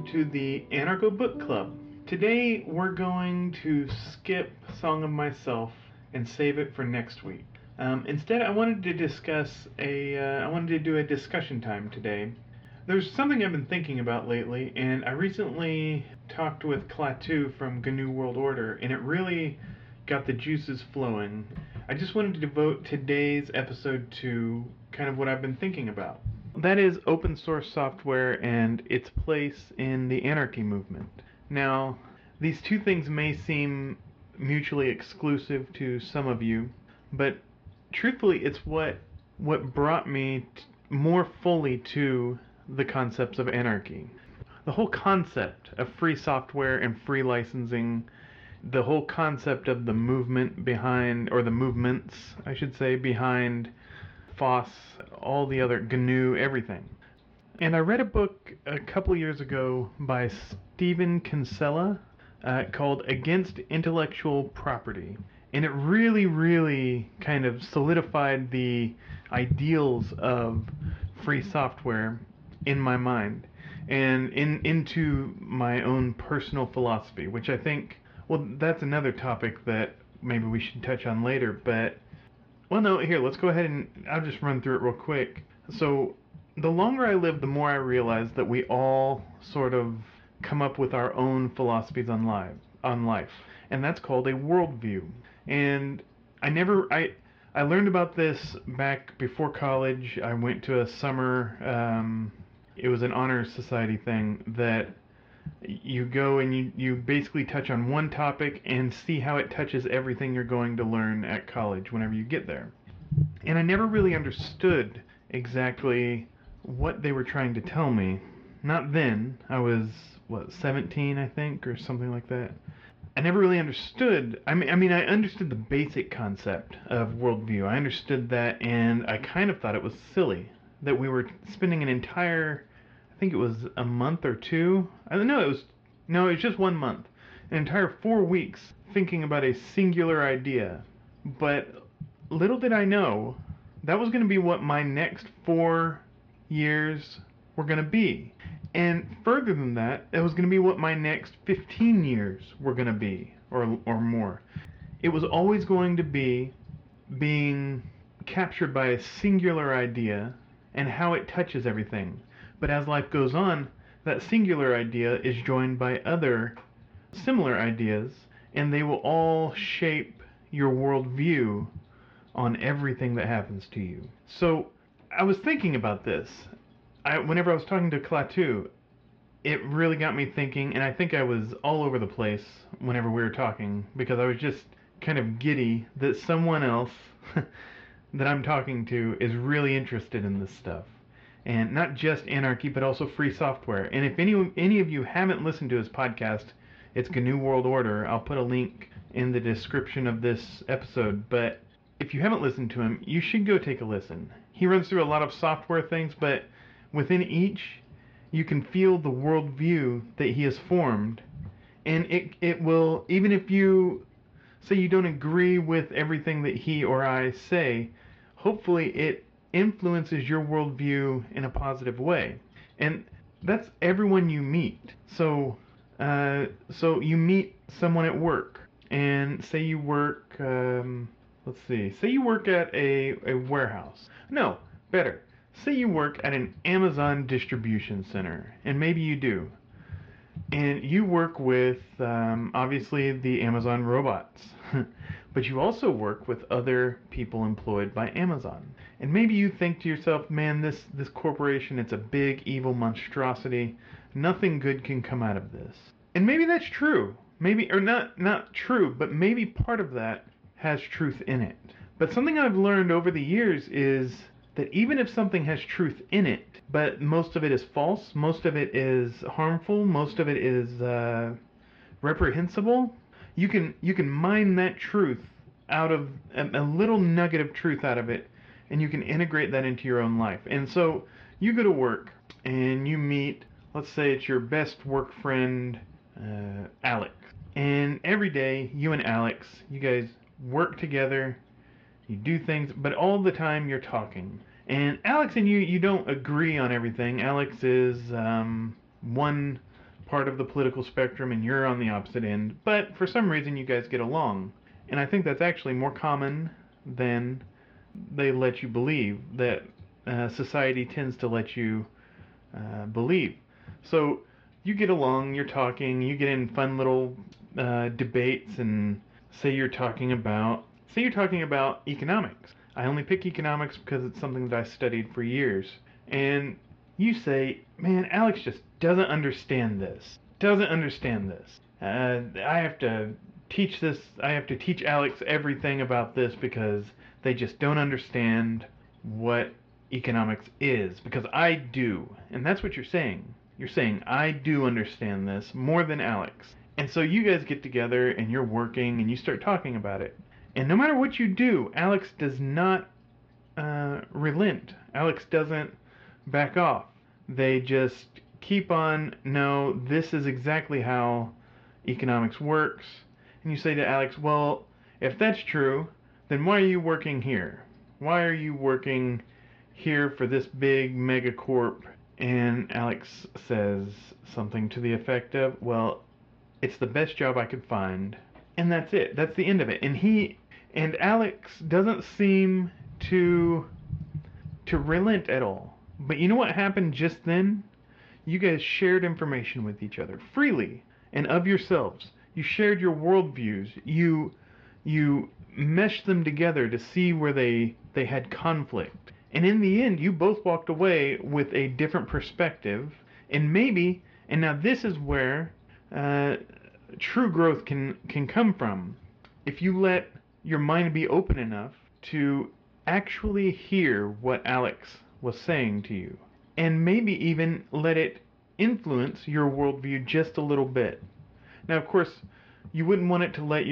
to the Anarcho Book Club. Today we're going to skip Song of Myself and save it for next week. Instead, I wanted to I wanted to do a discussion time today. There's something I've been thinking about lately, and I recently talked with Klaatu from GNU World Order, and it really got the juices flowing. I just wanted to devote today's episode to kind of what I've been thinking about. That is open source software and its place in the anarchy movement. Now, these two things may seem mutually exclusive to some of you, but truthfully, it's what brought me more fully to the concepts of anarchy. The whole concept of free software and free licensing, the whole concept of the movement behind, or the movements, I should say, behind FOSS, all the other GNU, everything. And I read a book a couple years ago by Stephen Kinsella called Against Intellectual Property. And it really kind of solidified the ideals of free software in my mind and into my own personal philosophy, which I think, well, that's another topic that maybe we should touch on later, but well, no, here, let's go ahead and I'll just run through it real quick. So, the longer I live, the more I realize that we all sort of come up with our own philosophies on life, and that's called a worldview. And I learned about this back before college. I went to a summer, it was an honor society thing that you go and you basically touch on one topic and see how it touches everything you're going to learn at college whenever you get there. And I never really understood exactly what they were trying to tell me. Not then. I was, 17, I think, or something like that. I never really understood. I mean, I understood the basic concept of worldview. I understood that, and I kind of thought it was silly that we were spending an entire, I think it was a month or two. I don't know, it was just 1 month. An entire 4 weeks thinking about a singular idea. But little did I know that was going to be what my next 4 years were going to be. And further than that, it was going to be what my next 15 years were going to be, or more. It was always going to be being captured by a singular idea and how it touches everything. But as life goes on, that singular idea is joined by other similar ideas, and they will all shape your worldview on everything that happens to you. So, I was thinking about this. Whenever I was talking to Klaatu, it really got me thinking, and I think I was all over the place whenever we were talking, because I was just kind of giddy that someone else that I'm talking to is really interested in this stuff. And not just anarchy, but also free software. And if any of you haven't listened to his podcast, it's GNU World Order. I'll put a link in the description of this episode. But if you haven't listened to him, you should go take a listen. He runs through a lot of software things, but within each, you can feel the worldview that he has formed. And it will, even if you say you don't agree with everything that he or I say, hopefully it influences your worldview in a positive way. And that's everyone you meet. So you meet someone at work, and say you work, say you work at a warehouse. No, better. Say you work at an Amazon distribution center, and maybe you do. And you work with, obviously, the Amazon robots. But you also work with other people employed by Amazon. And maybe you think to yourself, man, this corporation, it's a big evil monstrosity. Nothing good can come out of this. And maybe that's true. Maybe, or not true, but maybe part of that has truth in it. But something I've learned over the years is that even if something has truth in it, but most of it is false, most of it is harmful, most of it is reprehensible, you can mine that truth out of a little nugget of truth out of it, and you can integrate that into your own life. And so you go to work and you meet, let's say it's your best work friend, Alex. And every day, you and Alex, you guys work together, you do things, but all the time you're talking. And Alex and you don't agree on everything. Alex is one part of the political spectrum and you're on the opposite end, but for some reason you guys get along. And I think that's actually more common than they let you believe, that society tends to let you believe. So you get along, you're talking, you get in fun little debates, and say you're talking about economics. I only pick economics because it's something that I studied for years. And you say, man, Alex just doesn't understand this. Doesn't understand this. I have to teach this. I have to teach Alex everything about this because they just don't understand what economics is. Because I do. And that's what you're saying. You're saying, I do understand this more than Alex. And so you guys get together and you're working and you start talking about it. And no matter what you do, Alex does not relent. Alex doesn't back off. They just keep on, no, this is exactly how economics works. And you say to Alex, well, if that's true, then why are you working here? Why are you working here for this big megacorp? And Alex says something to the effect of, well, it's the best job I could find. And that's it. That's the end of it. And Alex doesn't seem to relent at all. But you know what happened just then? You guys shared information with each other freely and of yourselves. You shared your worldviews. You meshed them together to see where they had conflict. And in the end, you both walked away with a different perspective. And now this is where true growth can come from. If you let your mind be open enough to actually hear what Alex was saying to you, and maybe even let it influence your worldview just a little bit. Now, of course, you wouldn't want to let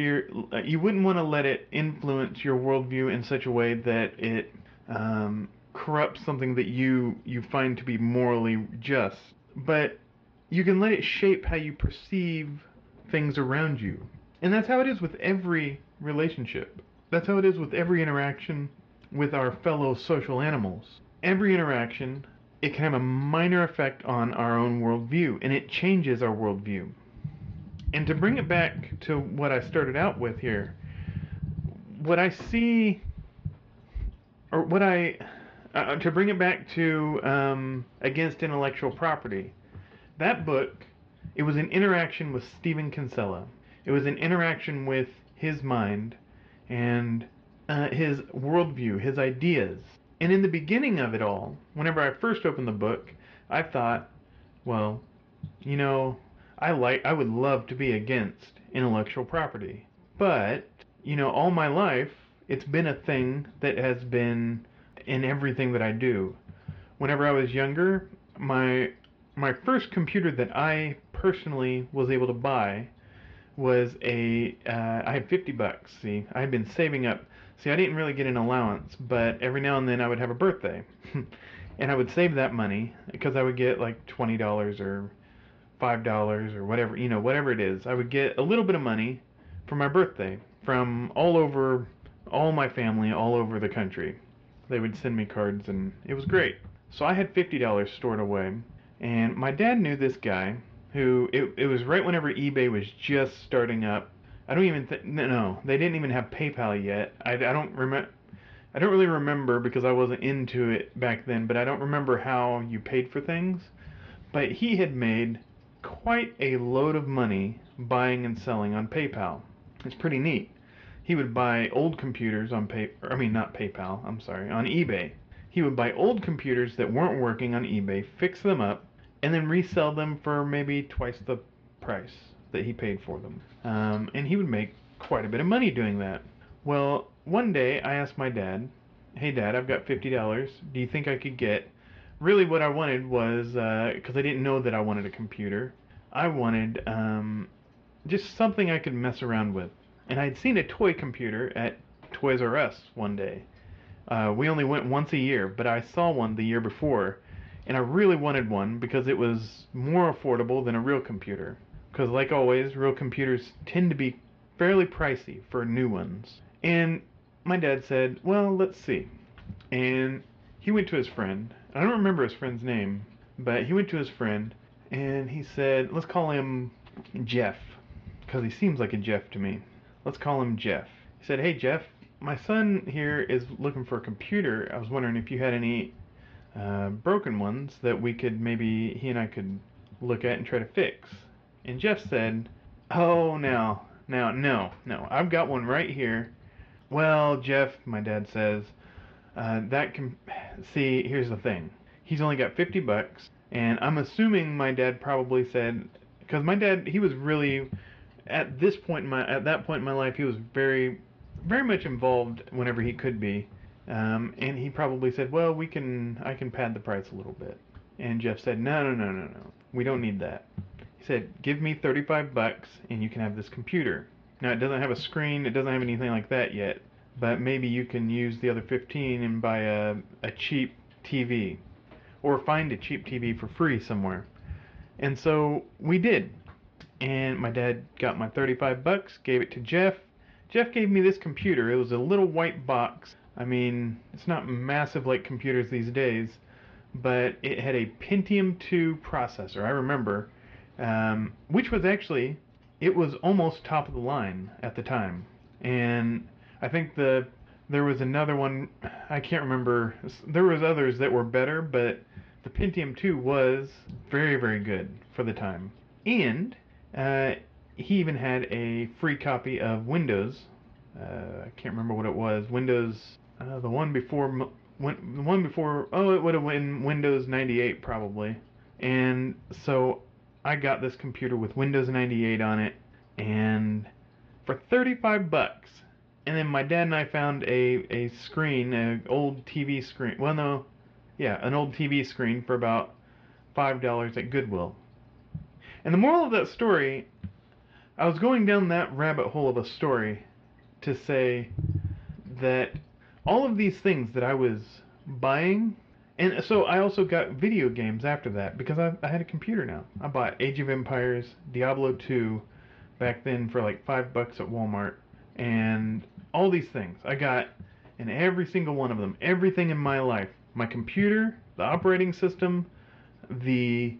it influence your worldview in such a way that it corrupts something that you find to be morally just. But you can let it shape how you perceive things around you. And that's how it is with every relationship. That's how it is with every interaction with our fellow social animals. Every interaction, it can have a minor effect on our own worldview, and it changes our worldview. And to bring it back to what I started out with here, what I see, or what I, to bring it back to Against Intellectual Property, that book, it was an interaction with Stephen Kinsella. It was an interaction with his mind and his worldview, his ideas. And in the beginning of it all, whenever I first opened the book, I thought, well, you know, I would love to be against intellectual property. But, you know, all my life, it's been a thing that has been in everything that I do. Whenever I was younger, my first computer that I personally was able to buy was I had $50. See, I had been saving up. See, I didn't really get an allowance, but every now and then I would have a birthday. And I would save that money because I would get like $20 or $5 or whatever, you know, whatever it is. I would get a little bit of money for my birthday from all my family all over the country. They would send me cards and it was great. So I had $50 stored away, and my dad knew this guy who, it was right whenever eBay was just starting up. I don't even no, they didn't even have PayPal yet. I don't really remember because I wasn't into it back then, but I don't remember how you paid for things. But he had made quite a load of money buying and selling on PayPal. It's pretty neat. He would buy old computers on not PayPal, I'm sorry, on eBay. He would buy old computers that weren't working on eBay, fix them up, and then resell them for maybe twice the price that he paid for them. And he would make quite a bit of money doing that. Well, one day I asked my dad, hey Dad, I've got $50. Do you think I could get... Really what I wanted was, because I didn't know that I wanted a computer, I wanted just something I could mess around with. And I'd seen a toy computer at Toys R Us one day. We only went once a year, but I saw one the year before, and I really wanted one because it was more affordable than a real computer. Because like always, real computers tend to be fairly pricey for new ones. And my dad said, well, let's see. And he went to his friend. I don't remember his friend's name, but he went to his friend And he said, let's call him Jeff, because he seems like a Jeff to me. Let's call him Jeff. He said, hey Jeff, my son here is looking for a computer. I was wondering if you had any broken ones that we could maybe, he and I could look at and try to fix. And Jeff said, oh, no, I've got one right here. Well, Jeff, my dad says, that can, see, here's the thing. He's only got $50, and I'm assuming my dad probably said, because my dad, he was really, at that point in my life, he was very, very much involved whenever he could be. And he probably said, well, I can pad the price a little bit. And Jeff said, no. We don't need that. He said, give me $35 and you can have this computer. Now, it doesn't have a screen, it doesn't have anything like that yet, but maybe you can use the other 15 and buy a cheap TV, or find a cheap TV for free somewhere. And so we did. And my dad got my $35, gave it to Jeff. Jeff gave me this computer. It was a little white box. I mean, it's not massive like computers these days, but it had a Pentium 2 processor, I remember, which was actually, it was almost top of the line at the time. And I think there was another one, I can't remember, there was others that were better, but the Pentium 2 was very, very good for the time. And he even had a free copy of Windows. I can't remember what it was. Windows, the one before, it would have been Windows 98 probably. And so I got this computer with Windows 98 on it, and for $35. And then my dad and I found a screen, an old TV screen. Well, no, yeah, an old TV screen for about $5 at Goodwill. And the moral of that story, I was going down that rabbit hole of a story to say that all of these things that I was buying, and so I also got video games after that because I had a computer now. I bought Age of Empires, Diablo 2 back then for like $5 at Walmart, and all these things. I got in every single one of them, everything in my life. My computer, the operating system, the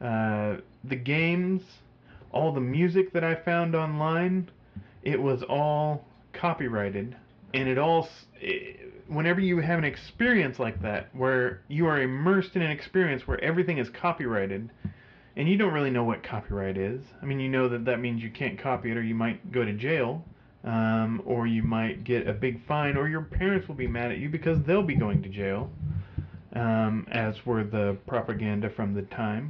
games, all the music that I found online, it was all copyrighted. And whenever you have an experience like that, where you are immersed in an experience where everything is copyrighted, and you don't really know what copyright is. I mean, you know that means you can't copy it, or you might go to jail, or you might get a big fine, or your parents will be mad at you because they'll be going to jail, as were the propaganda from the time.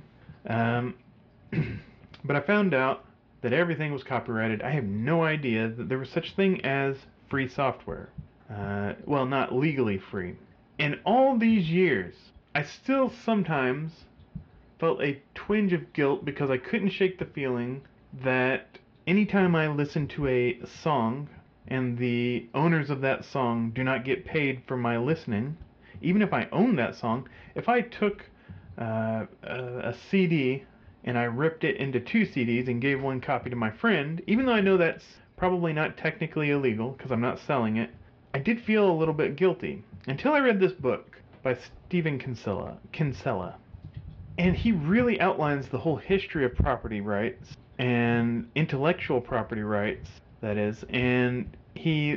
But I found out that everything was copyrighted. I have no idea that there was such thing as free software. Well, not legally free. In all these years, I still sometimes felt a twinge of guilt because I couldn't shake the feeling that anytime I listen to a song and the owners of that song do not get paid for my listening, even if I own that song, if I took a CD and I ripped it into 2 CDs and gave one copy to my friend, even though I know that's probably not technically illegal because I'm not selling it, I did feel a little bit guilty until I read this book by Stephen Kinsella. And he really outlines the whole history of property rights and intellectual property rights, that is, and he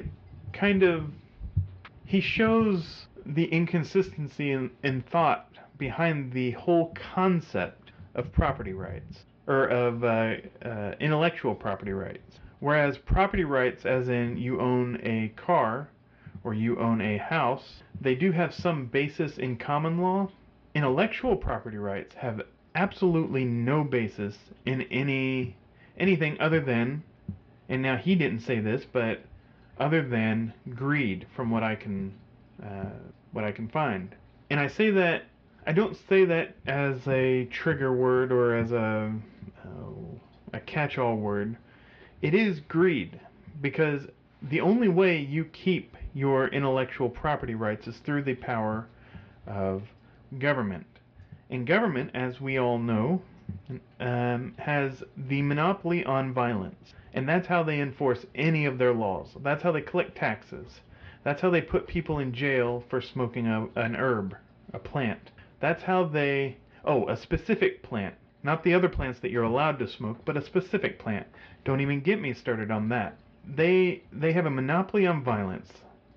shows the inconsistency in thought behind the whole concept of property rights, or of intellectual property rights. Whereas property rights, as in you own a car or you own a house, they do have some basis in common law. Intellectual property rights have absolutely no basis in anything other than, and now he didn't say this, but other than greed, from what I can find. And I don't say that as a trigger word or as a catch-all word. It is greed, because the only way you keep your intellectual property rights is through the power of government. And government, as we all know, has the monopoly on violence. And that's how they enforce any of their laws. That's how they collect taxes. That's how they put people in jail for smoking an herb, a plant. That's how a specific plant, Not the other plants that you're allowed to smoke, but a specific plant. Don't even get me started on that. They have a monopoly on violence,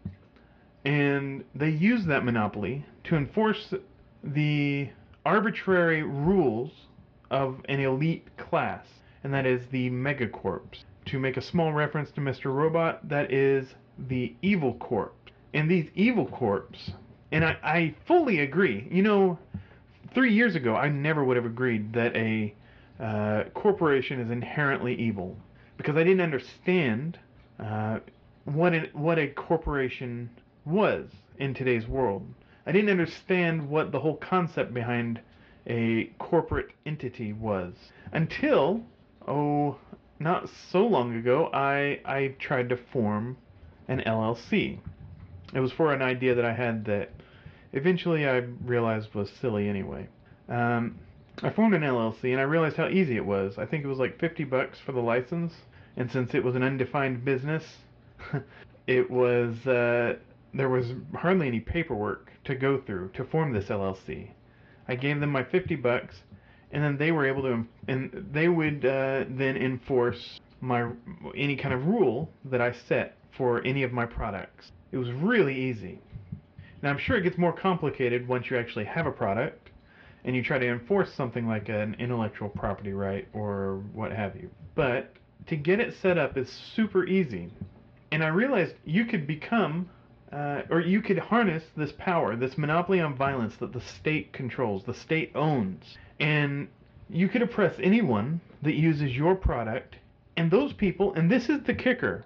and they use that monopoly to enforce the arbitrary rules of an elite class, and that is the megacorps. To make a small reference to Mr. Robot, that is the evil corps. And these evil corps, and I fully agree. 3 years ago, I never would have agreed that a corporation is inherently evil, because I didn't understand what a corporation was in today's world. I didn't understand what the whole concept behind a corporate entity was until, not so long ago, I tried to form an LLC. It was for an idea that I had that eventually I realized was silly anyway. I formed an LLC and I realized how easy it was. I think it was like $50 for the license, and since it was an undefined business, it was there was hardly any paperwork to go through to form this LLC. I gave them my $50, and then they were able to, and they would then enforce any kind of rule that I set for any of my products. It was really easy. Now I'm sure it gets more complicated once you actually have a product and you try to enforce something like an intellectual property right or what have you. But to get it set up is super easy. And I realized you could become, or you could harness this power, this monopoly on violence that the state controls, the state owns. And you could oppress anyone that uses your product. And those people, and this is the kicker,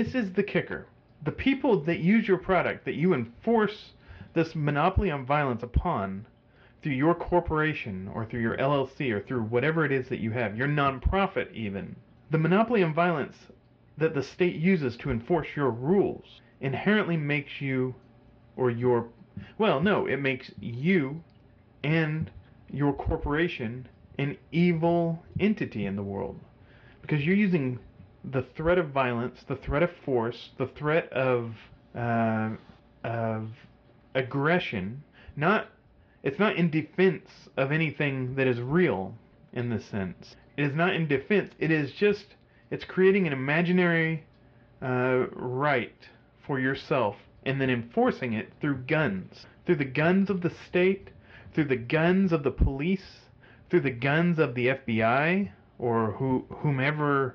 the people that use your product, that you enforce this monopoly on violence upon through your corporation or through your LLC or through whatever it is that you have, your nonprofit even, the monopoly on violence that the state uses to enforce your rules inherently makes you, it makes you and your corporation an evil entity in the world. Because you're using the threat of violence, the threat of force, the threat of aggression. It's not in defense of anything that is real in this sense. It is not in defense. It's creating an imaginary right for yourself and then enforcing it through guns. Through the guns of the state, through the guns of the police, through the guns of the FBI or whomever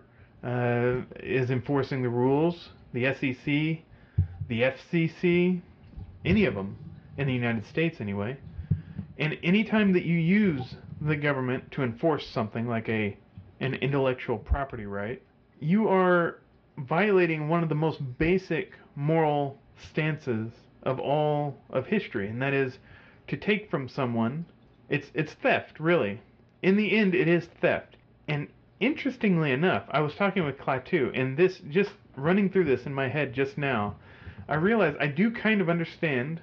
is enforcing the rules, the SEC, the FCC, any of them, in the United States anyway. And anytime that you use the government to enforce something like an intellectual property right, you are violating one of the most basic moral stances of all of history, and that is to take from someone. It's theft, really. In the end, it is theft. And interestingly enough, I was talking with Klaatu, and this, just running through this in my head just now, I realized I do kind of understand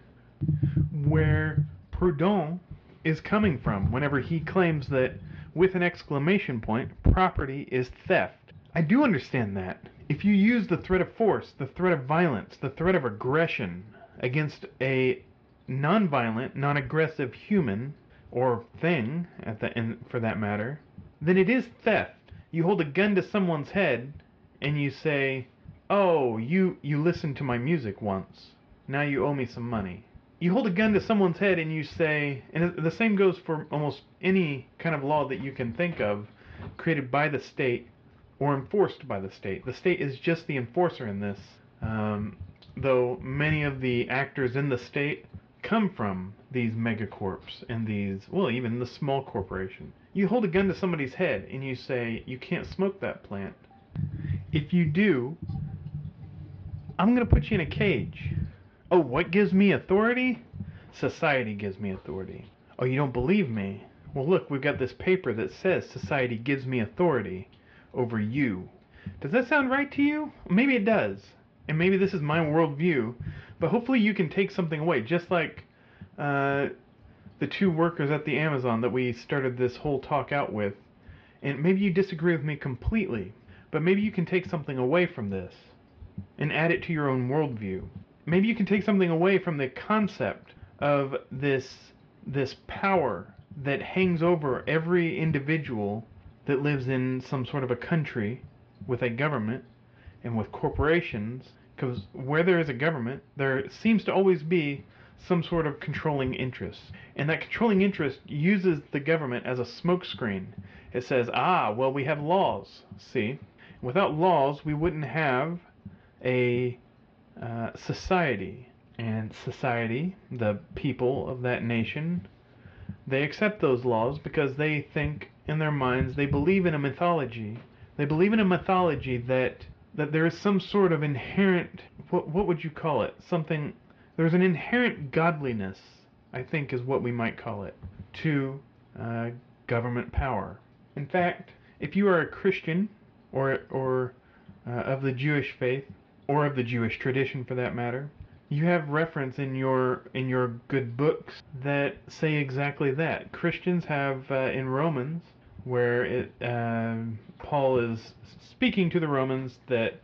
where Proudhon is coming from whenever he claims that, with an exclamation point, property is theft. I do understand that. If you use the threat of force, the threat of violence, the threat of aggression against a non-violent, non-aggressive human or thing, for that matter, then it is theft. You hold a gun to someone's head and you say, "Oh, you listened to my music once. Now you owe me some money." You hold a gun to someone's head and you say, and the same goes for almost any kind of law that you can think of, created by the state or enforced by the state. The state is just the enforcer in this, though many of the actors in the state come from these megacorps and even the small corporation. You hold a gun to somebody's head and you say, "You can't smoke that plant. If you do, I'm going to put you in a cage." Oh, what gives me authority? Society gives me authority. Oh, you don't believe me? Well, look, we've got this paper that says society gives me authority over you. Does that sound right to you? Maybe it does. And maybe this is my worldview, but hopefully you can take something away, just like the two workers at the Amazon that we started this whole talk out with. And maybe you disagree with me completely, but maybe you can take something away from this and add it to your own worldview. Maybe you can take something away from the concept of this power that hangs over every individual that lives in some sort of a country with a government and with corporations, because where there is a government, there seems to always be some sort of controlling interest. And that controlling interest uses the government as a smokescreen. It says, ah, well, we have laws, see? Without laws, we wouldn't have a society. And society, the people of that nation, they accept those laws because they think in their minds, they believe in a mythology. They believe in a mythology that there is some sort of inherent, what would you call it? There's an inherent godliness, I think is what we might call it, to government power. In fact, if you are a Christian or of the Jewish faith, or of the Jewish tradition for that matter, you have reference in your good books that say exactly that. Christians have in Romans, where Paul is speaking to the Romans that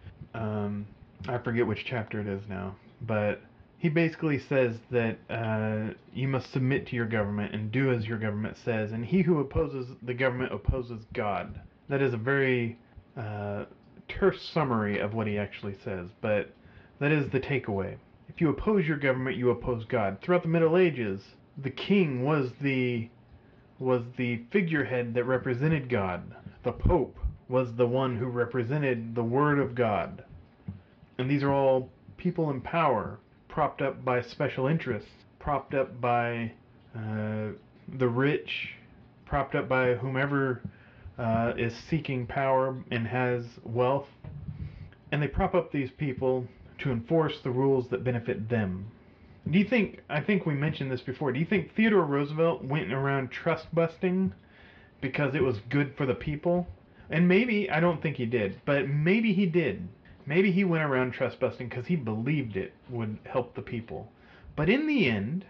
I forget which chapter it is now, but he basically says that you must submit to your government and do as your government says, and he who opposes the government opposes God. That is a very terse summary of what he actually says, but that is the takeaway. If you oppose your government, you oppose God. Throughout the Middle Ages, the king was the figurehead that represented God. The Pope was the one who represented the Word of God. And these are all people in power, propped up by special interests, propped up by the rich, propped up by whomever is seeking power and has wealth. And they prop up these people to enforce the rules that benefit them. Do you think, I think we mentioned this before, do you think Theodore Roosevelt went around trust busting because it was good for the people? And maybe, I don't think he did, but maybe he did. Maybe he went around trust busting because he believed it would help the people. But in the end,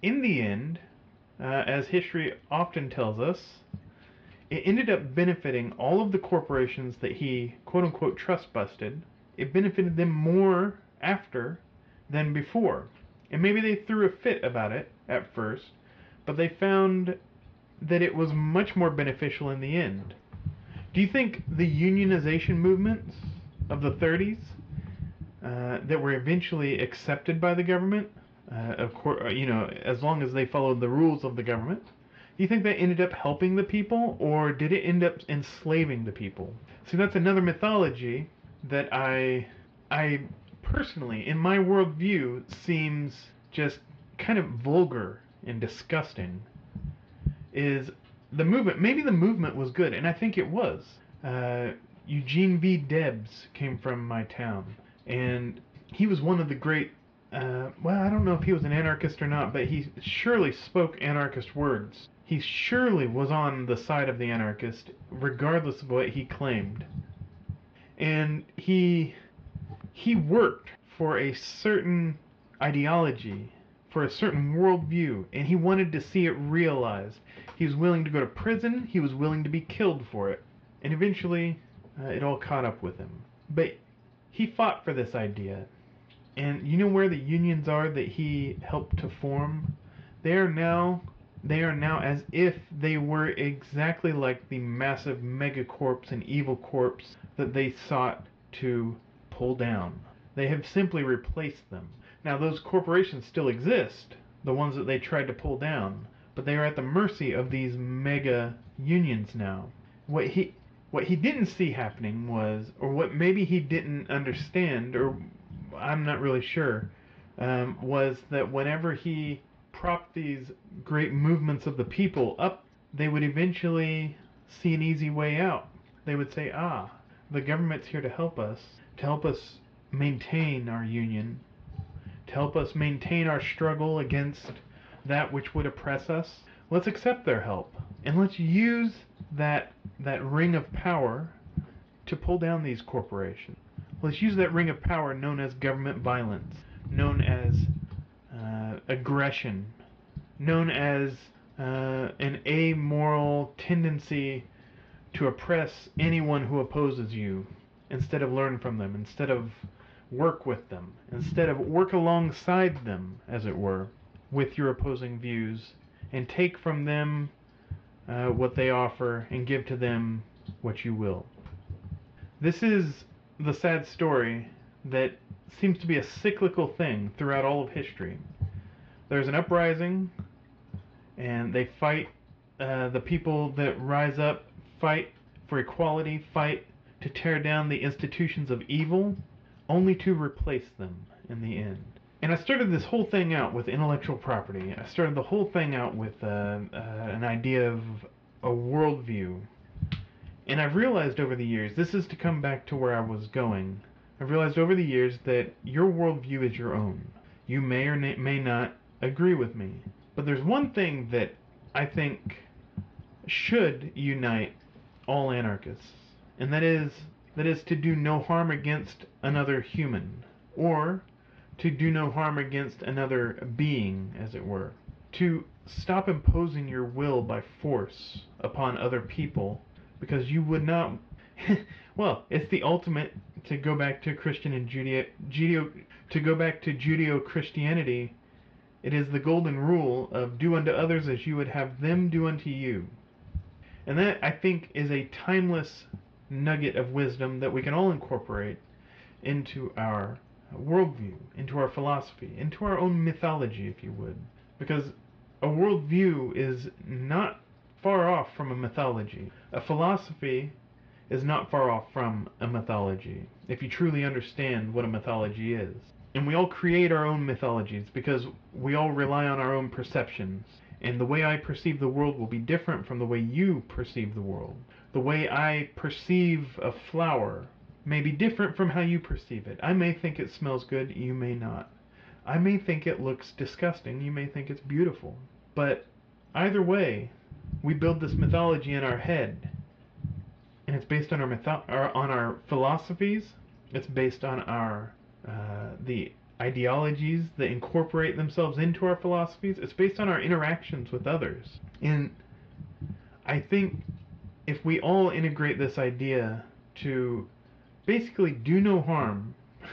as history often tells us, it ended up benefiting all of the corporations that he quote-unquote trust busted. It benefited them more after than before. And maybe they threw a fit about it at first, but they found that it was much more beneficial in the end. Do you think the unionization movements of the 30s that were eventually accepted by the government, of course, as long as they followed the rules of the government, do you think that ended up helping the people, or did it end up enslaving the people? See, that's another mythology that I personally, in my worldview, seems just kind of vulgar and disgusting. Is the movement, maybe the movement was good, and I think it was. Eugene V. Debs came from my town, and he was one of the great, well, I don't know if he was an anarchist or not, but he surely spoke anarchist words. He surely was on the side of the anarchist, regardless of what he claimed. And he worked for a certain ideology, for a certain worldview, and he wanted to see it realized. He was willing to go to prison, he was willing to be killed for it, and eventually it all caught up with him. But he fought for this idea, and you know where the unions are that he helped to form? They are now as if they were exactly like the massive megacorps and evil corps that they sought to pull down. They have simply replaced them. Now those corporations still exist, the ones that they tried to pull down, but they are at the mercy of these mega unions now. What he didn't see happening was, or what maybe he didn't understand, or I'm not really sure, was that whenever he propped these great movements of the people up, they would eventually see an easy way out. They would say, the government's here to help us maintain our union, to help us maintain our struggle against that which would oppress us. Let's accept their help, and let's use that ring of power to pull down these corporations. Let's use that ring of power known as government violence, known as aggression, known as an amoral tendency to oppress anyone who opposes you, instead of learn from them, instead of work with them, instead of work alongside them, as it were, with your opposing views, and take from them what they offer and give to them what you will. This is the sad story that seems to be a cyclical thing throughout all of history. There's an uprising, and they fight. The people that rise up fight for equality, fight to tear down the institutions of evil, only to replace them in the end. And I started this whole thing out with intellectual property. I started the whole thing out with an idea of a worldview. And I've realized over the years, this is to come back to where I was going. I've realized over the years that your worldview is your own. You may or may not agree with me. But there's one thing that I think should unite all anarchists, and that is to do no harm against another human, or to do no harm against another being, as it were. To stop imposing your will by force upon other people, because you would not... Well, it's the ultimate, to go back to Christian and Judeo-Christianity, it is the golden rule of do unto others as you would have them do unto you. And that, I think, is a timeless nugget of wisdom that we can all incorporate into our worldview, into our philosophy, into our own mythology, if you would. Because a worldview is not far off from a mythology. A philosophy is not far off from a mythology, if you truly understand what a mythology is. And we all create our own mythologies because we all rely on our own perceptions. And the way I perceive the world will be different from the way you perceive the world. The way I perceive a flower may be different from how you perceive it. I may think it smells good, you may not. I may think it looks disgusting, you may think it's beautiful. But either way, we build this mythology in our head. And it's based on our philosophies. It's based on our the ideologies that incorporate themselves into our philosophies. It's based on our interactions with others. And I think if we all integrate this idea to basically do no harm,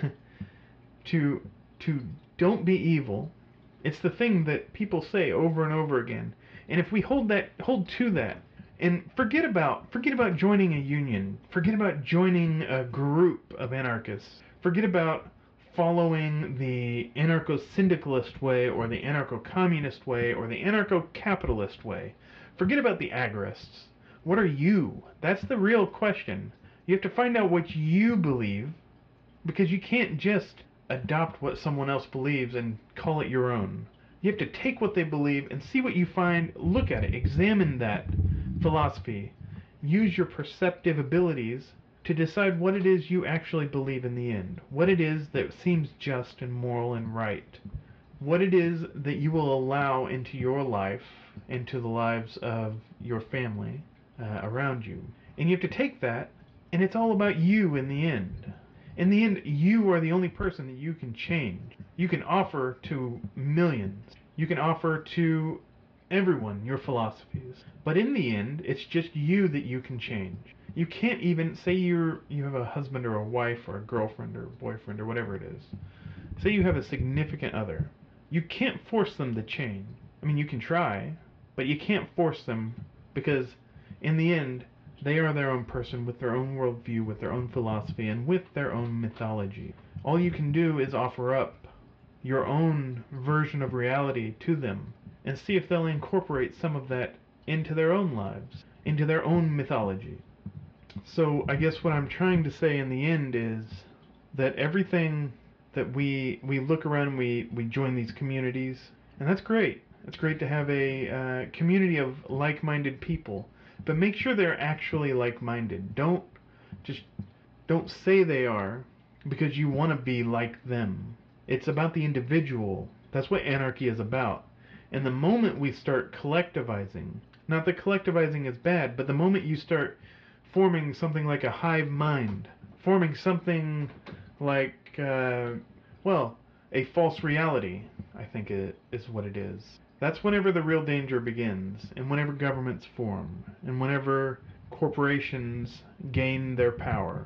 to don't be evil, it's the thing that people say over and over again. And if we hold to that, and forget about joining a union, forget about joining a group of anarchists, forget about following the anarcho-syndicalist way, or the anarcho-communist way, or the anarcho-capitalist way. Forget about the agorists. What are you? That's the real question. You have to find out what you believe, because you can't just adopt what someone else believes and call it your own. You have to take what they believe and see what you find, look at it, examine that philosophy, use your perceptive abilities to decide what it is you actually believe in the end, what it is that seems just and moral and right, what it is that you will allow into your life, into the lives of your family around you. And you have to take that, and it's all about you in the end. In the end, you are the only person that you can change. You can offer to millions. You can offer to everyone your philosophies. But in the end, it's just you that you can change. You can't even, say you have a husband or a wife or a girlfriend or boyfriend or whatever it is. Say you have a significant other. You can't force them to change. I mean, you can try, but you can't force them, because in the end, they are their own person with their own worldview, with their own philosophy, and with their own mythology. All you can do is offer up your own version of reality to them and see if they'll incorporate some of that into their own lives, into their own mythology. So I guess what I'm trying to say in the end is that everything that we look around, we join these communities, and that's great. It's great to have a community of like-minded people, but make sure they're actually like-minded. Don't say they are because you want to be like them. It's about the individual. That's what anarchy is about. And the moment we start collectivizing, not that collectivizing is bad, but the moment you start forming something like a hive mind, forming something like, a false reality, I think it is what it is. That's whenever the real danger begins, and whenever governments form, and whenever corporations gain their power.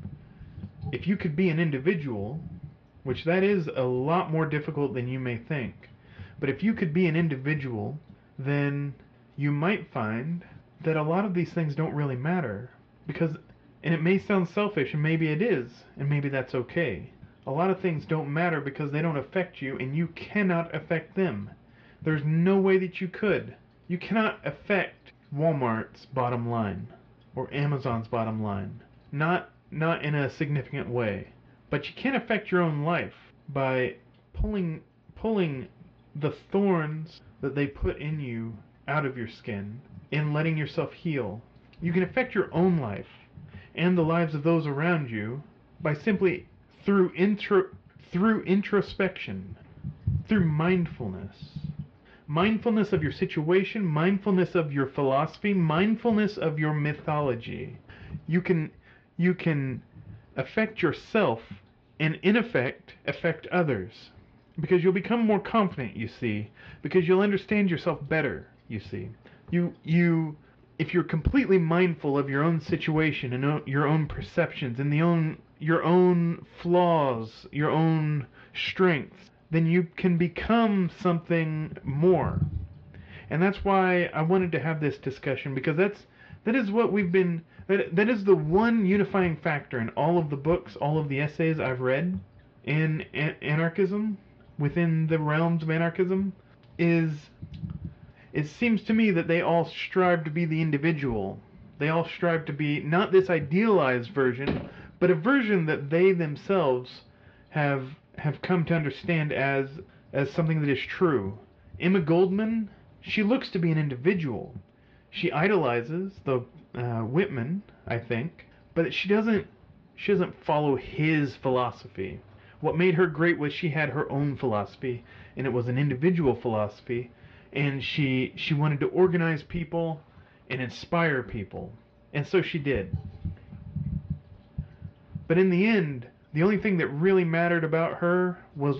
If you could be an individual, which that is a lot more difficult than you may think, but if you could be an individual, then you might find that a lot of these things don't really matter. Because, and it may sound selfish, and maybe it is, and maybe that's okay. A lot of things don't matter because they don't affect you, and you cannot affect them. There's no way that you could. You cannot affect Walmart's bottom line or Amazon's bottom line. Not in a significant way. But you can affect your own life by pulling the thorns that they put in you out of your skin and letting yourself heal. You can affect your own life and the lives of those around you by simply through introspection, through mindfulness. Mindfulness of your situation, mindfulness of your philosophy, mindfulness of your mythology. You can affect yourself and in effect affect others. Because you'll become more confident, you see. Because you'll understand yourself better, you see. If you're completely mindful of your own situation and your own perceptions and your own flaws, your own strengths, then you can become something more. And that's why I wanted to have this discussion, because that is what we've been, that is the one unifying factor in all of the books, all of the essays I've read in anarchism, within the realms of anarchism, is it seems to me that they all strive to be the individual. They all strive to be not this idealized version, but a version that they themselves have come to understand as something that is true. Emma Goldman, she looks to be an individual. She idolizes the Whitman, I think, but she doesn't follow his philosophy. What made her great was she had her own philosophy, and it was an individual philosophy, and she wanted to organize people and inspire people, and so she did. But in the end, the only thing that really mattered about her was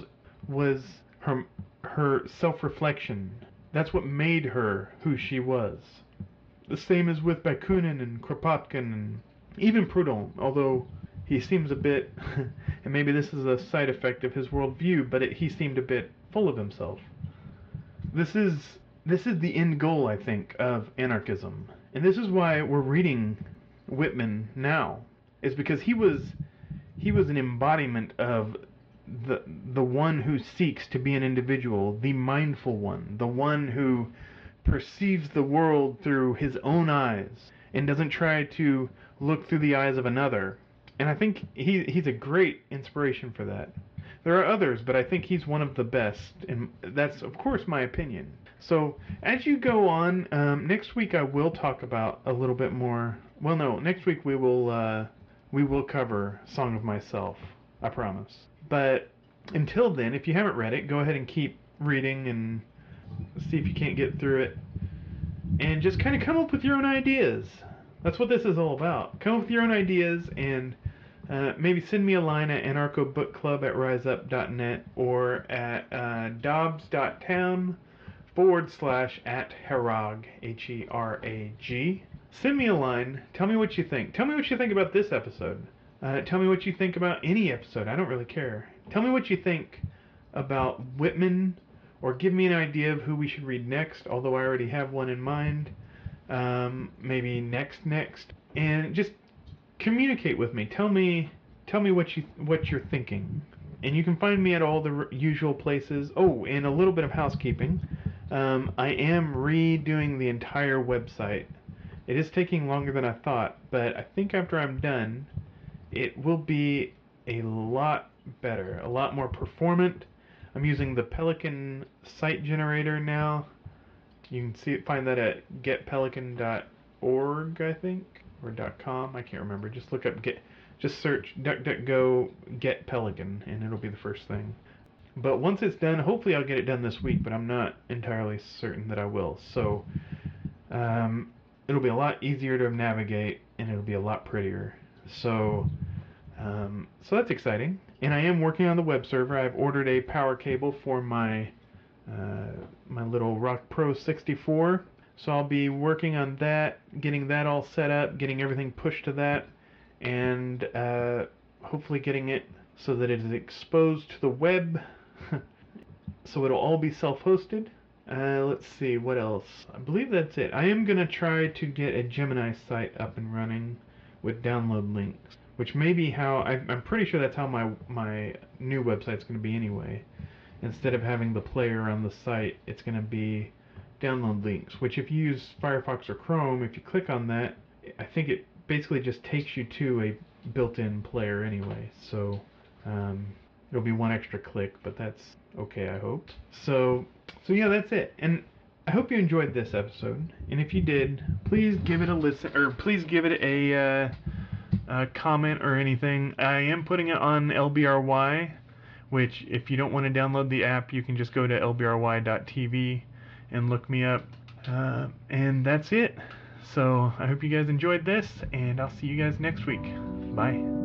her self-reflection. That's what made her who she was. The same as with Bakunin and Kropotkin and even Proudhon, although he seems a bit, and maybe this is a side effect of his worldview, but he seemed a bit full of himself. This is the end goal, I think, of anarchism. And this is why we're reading Whitman now, is because he was an embodiment of the one who seeks to be an individual, the mindful one, the one who perceives the world through his own eyes and doesn't try to look through the eyes of another. And I think he's a great inspiration for that. There are others, but I think he's one of the best, and that's, of course, my opinion. So, as you go on, next week I will talk about a little bit more. Well, no, next week we will cover Song of Myself, I promise. But until then, if you haven't read it, go ahead and keep reading and see if you can't get through it. And just kind of come up with your own ideas. That's what this is all about. Come up with your own ideas and maybe send me a line at anarchobookclub@riseup.net or at dobbs.town/@Herag, Herag. Send me a line. Tell me what you think. Tell me what you think about this episode. Tell me what you think about any episode. I don't really care. Tell me what you think about Whitman, or give me an idea of who we should read next, although I already have one in mind. Maybe next. And just communicate with me. Tell me what you're thinking. And you can find me at all the usual places. Oh, and a little bit of housekeeping. I am redoing the entire website. It is taking longer than I thought, but I think after I'm done, it will be a lot better, a lot more performant. I'm using the Pelican site generator now. You can find that at getpelican.org, I think, or .com. I can't remember. Just look up just search DuckDuckGo Get Pelican, and it'll be the first thing. But once it's done, hopefully I'll get it done this week, but I'm not entirely certain that I will. So it'll be a lot easier to navigate, and it'll be a lot prettier. So that's exciting. And I am working on the web server. I've ordered a power cable for my little Rock Pro 64. So I'll be working on that, getting that all set up, getting everything pushed to that, and hopefully getting it so that it is exposed to the web, so it'll all be self-hosted. Let's see, what else? I believe that's it. I am going to try to get a Gemini site up and running with download links, which may be how, I'm pretty sure that's how my new website's going to be anyway. Instead of having the player on the site, it's going to be download links, which if you use Firefox or Chrome, if you click on that, I think it basically just takes you to a built-in player anyway. So it'll be one extra click, but that's okay, I hope. So yeah, that's it. And I hope you enjoyed this episode. And if you did, please give it a listen, or please give it a comment or anything. I am putting it on LBRY, which if you don't want to download the app, you can just go to lbry.tv and look me up. And that's it. So I hope you guys enjoyed this, and I'll see you guys next week. Bye.